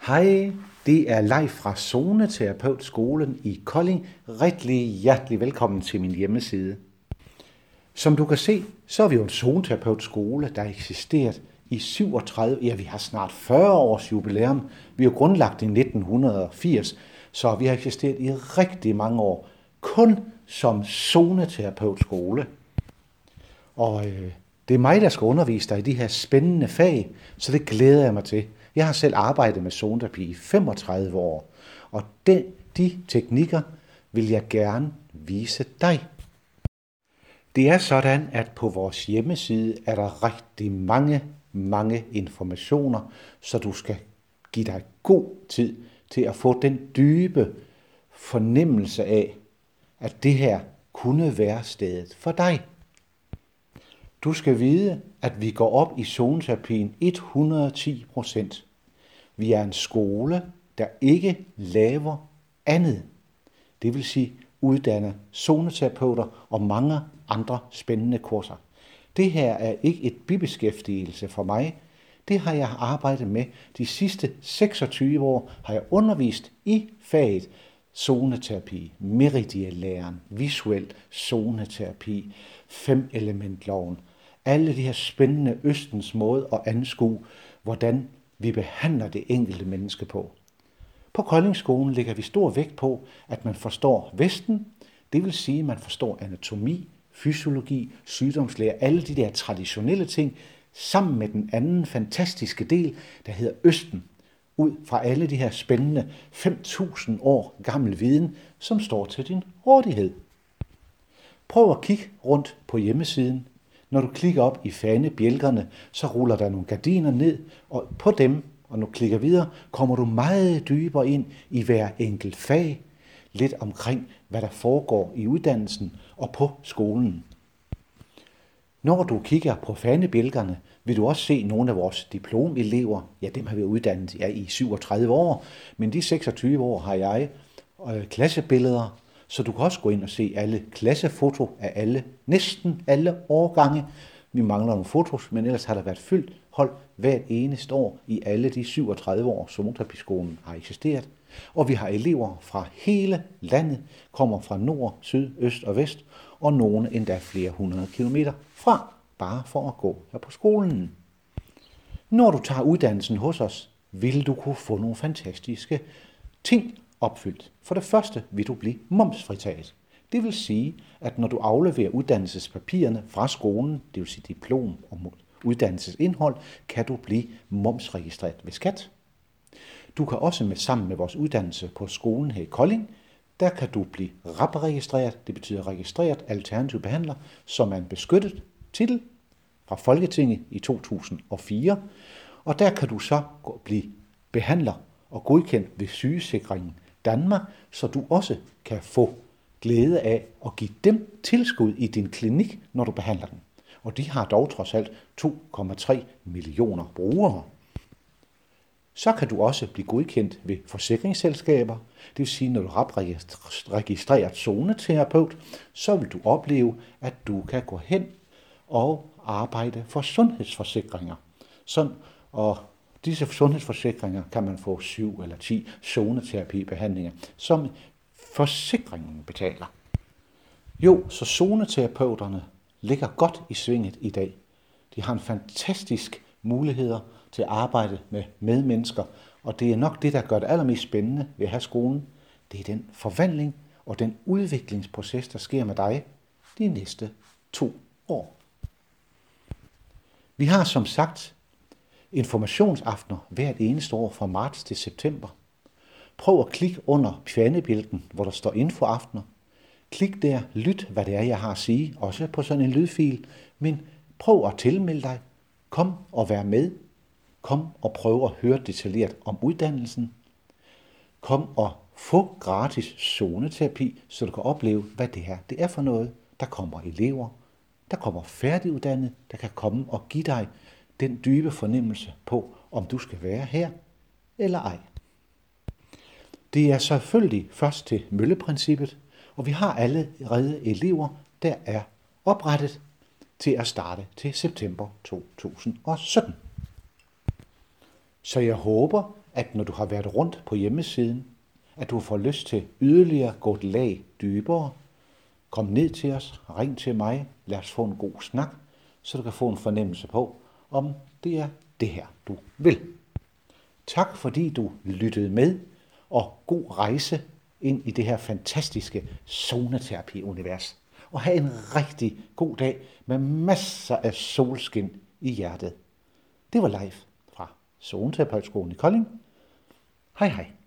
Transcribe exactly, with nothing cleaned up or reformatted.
Hej, det er Leif fra Zoneterapeutskolen i Kolding. Rigtig hjertelig velkommen til min hjemmeside. Som du kan se, så er vi jo en zoneterapeutskole, der har eksisteret i syvogtredive, ja vi har snart fyrre års jubilæum. Vi er jo grundlagt i nitten firs, så vi har eksisteret i rigtig mange år, kun som zoneterapeutskole. Og øh, det er mig, der skal undervise dig i de her spændende fag, så det glæder jeg mig til. Jeg har selv arbejdet med zoneterapi i femogtredive år, og den, de teknikker vil jeg gerne vise dig. Det er sådan, at på vores hjemmeside er der rigtig mange, mange informationer, så du skal give dig god tid til at få den dybe fornemmelse af, at det her kunne være stedet for dig. Du skal vide, at vi går op i zoneterapien et hundrede og ti procent. Vi er en skole, der ikke laver andet. Det vil sige uddanner zoneterapeuter og mange andre spændende kurser. Det her er ikke et bibeskæftigelse for mig. Det har jeg arbejdet med de sidste seksogtyve år, har jeg undervist i faget zoneterapi, meridianlæren, visuel zoneterapi, fem elementloven. Alle de her spændende østens måde at anskue, hvordan vi behandler det enkelte menneske på. På Koldingskolen lægger vi stor vægt på, at man forstår Vesten, det vil sige, at man forstår anatomi, fysiologi, sygdomslære, alle de der traditionelle ting, sammen med den anden fantastiske del, der hedder Østen, ud fra alle de her spændende fem tusind år gammel viden, som står til din rådighed. Prøv at kigge rundt på hjemmesiden. Når du klikker op i fanebjælkerne, så ruller der nogle gardiner ned, og på dem, og nu klikker videre, kommer du meget dybere ind i hver enkelt fag, lidt omkring, hvad der foregår i uddannelsen og på skolen. Når du kigger på fanebjælkerne, vil du også se nogle af vores diplomelever. Ja, dem har vi uddannet ja, i syvogtredive år, men de seksogtyve år har jeg øh, klassebilleder, så du kan også gå ind og se alle klassefoto af alle, næsten alle årgange. Vi mangler nogle fotos, men ellers har der været fyldt hold hvert eneste år i alle de syvogtredive år, Zoneterapiskolen har eksisteret. Og vi har elever fra hele landet, kommer fra nord, syd, øst og vest, og nogle endda flere hundrede kilometer fra, bare for at gå her på skolen. Når du tager uddannelsen hos os, vil du kunne få nogle fantastiske ting opfyldt. For det første vil du blive momsfritaget. Det vil sige, at når du afleverer uddannelsespapirerne fra skolen, det vil sige diplom og uddannelsesindhold, kan du blive momsregistreret ved skat. Du kan også med sammen med vores uddannelse på skolen her i Kolding, der kan du blive R A P-registreret, det betyder registreret alternativ behandler, som er en beskyttet titel fra Folketinget i to tusind og fire. Og der kan du så blive behandler og godkendt ved Sygesikringen Danmark, så du også kan få glæde af at give dem tilskud i din klinik, når du behandler dem. Og de har dog trods alt to komma tre millioner brugere. Så kan du også blive godkendt ved forsikringsselskaber. Det vil sige, når du er registreret zoneterapeut, så vil du opleve, at du kan gå hen og arbejde for sundhedsforsikringer. Sådan, og disse sundhedsforsikringer kan man få syv eller ti zoneterapibehandlinger, som forsikringen betaler. Jo, så zoneterapeuterne ligger godt i svinget i dag. De har en fantastisk muligheder til at arbejde med medmennesker, og det er nok det, der gør det allermest spændende ved at have skolen. Det er den forvandling og den udviklingsproces, der sker med dig de næste to år. Vi har som sagt informationsaftener hvert eneste år fra marts til september. Prøv at klikke under fanebjælken, hvor der står infoaftener. Klik der, lyt hvad det er, jeg har at sige, også på sådan en lydfil, men prøv at tilmelde dig. Kom og vær med. Kom og prøv at høre detaljeret om uddannelsen. Kom og få gratis zoneterapi, så du kan opleve, hvad det her det er for noget. Der kommer elever, der kommer færdiguddannede, der kan komme og give dig den dybe fornemmelse på, om du skal være her eller ej. Det er selvfølgelig først til mølleprincippet, og vi har allerede elever, der er oprettet til at starte til september to tusind og sytten. Så jeg håber, at når du har været rundt på hjemmesiden, at du får lyst til yderligere gå et lag dybere. Kom ned til os, ring til mig, lad os få en god snak, så du kan få en fornemmelse på, om det er det her, du vil. Tak fordi du lyttede med, og god rejse ind i det her fantastiske zoneterapi-univers. Og have en rigtig god dag med masser af solskin i hjertet. Det var live fra Zoneterapeutskolen i Kolding. Hej hej.